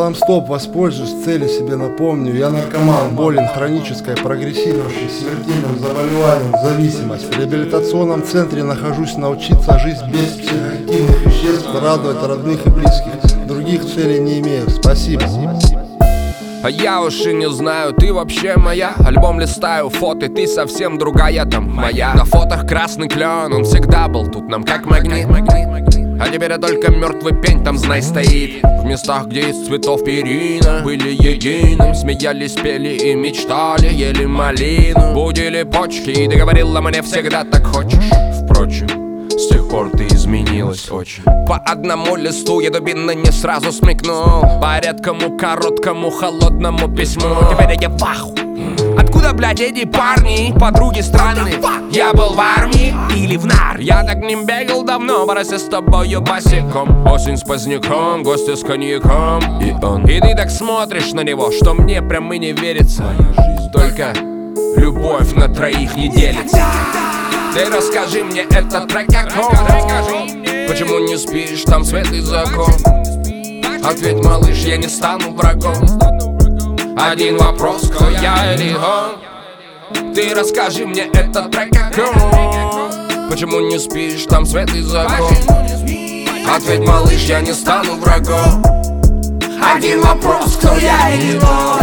сигналом стоп воспользуюсь, цели себе напомню. Я наркоман, болен хронической, прогрессирующей, смертельным заболеванием, зависимость. В реабилитационном центре нахожусь, научиться жить без психоактивных веществ, радовать родных и близких. Других целей не имею. Спасибо. А я уж и не знаю, ты вообще моя. Альбом листаю, фото, ты совсем другая там моя. На фотах красный клен, он всегда был тут нам как магнит. А теперь только мертвый пень там, знай, стоит. В местах, где из цветов перина были единым, смеялись, пели и мечтали, ели малину, будили почки, и ты говорила мне всегда так хочешь. Впрочем, с тех пор ты изменилась очень. По одному листу я дубина не сразу смекнул, по редкому, короткому, холодному письму. Теперь я в аху. Откуда, блядь, эти парни, подруги странные? Я был в армии или в нар. Я так не бегал давно, борося с тобою босиком. Осень с поздняком, гости с коньяком. И ты так смотришь на него, что мне прям и не верится. Только любовь на троих не делится. Ты расскажи мне, это трек какой? Почему не спишь, там свет и закон? Ответь, малыш, я не стану врагом. Один вопрос, кто я или он? Ты расскажи мне, это трек какой? Почему не спишь, там свет и закон? Ответь, малыш, я не стану врагом. Один вопрос, кто я или он?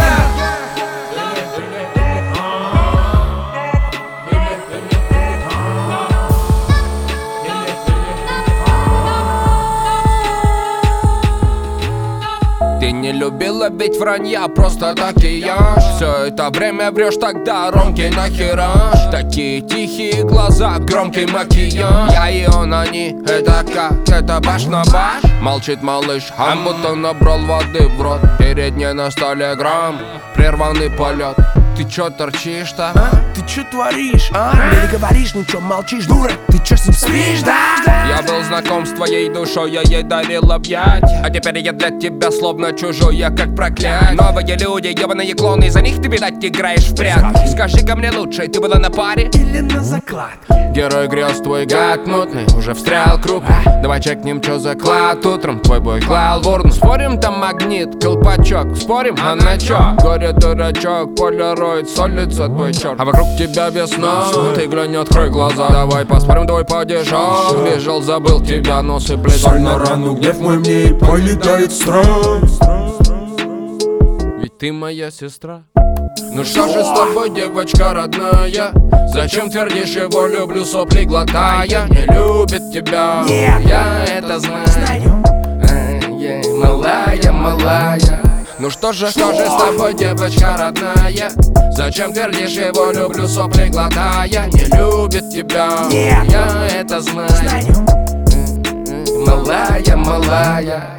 Ты не любила ведь вранья, просто так и ешь. Все это время врешь, тогда ромки нахераш. Такие тихие глаза, громкий макияж. Я и он, они, это как, это баш на баш. Молчит малыш, а будто набрал воды в рот. Перед ней на столе грамм, прерванный полет. Ты чё торчишь-то? Ты чё творишь? Мне не говоришь ничего, молчишь, дура. Ты чё с ним спишь, да? Я был знаком с твоей душой, я ей дарил объятия. А теперь я для тебя словно чужой, я как проклятие. Новые люди, ебаные клоны, за них ты, видать, играешь в прятки. Скажи-ка мне лучше, ты была на паре? Или на заклад? Герой грез, твой гад мутный, уже встрял крупно. Давай чекнем, чё заклад. Утром твой бой клал в урну. Спорим, там магнит, колпачок. Спорим, а на чё? Горе дурачок, полироид, солится твой черт. А вокруг тебя весна, ты глянь, открой глаза. Давай поспорим, твой падежок. Бежал, забыл тебя, нос и плеть. Соль на рану, гнев мой мне и полетает страх. Ведь ты моя сестра. Ну что же с тобой, девочка родная? Зачем твердишь его люблю, сопли глотая? Не любит тебя, я это знаю. Малая, малая. Ну что же с тобой, девочка родная? Зачем твердишь его люблю, сопли глотая? Не любит тебя, я это знаю. Малая, малая.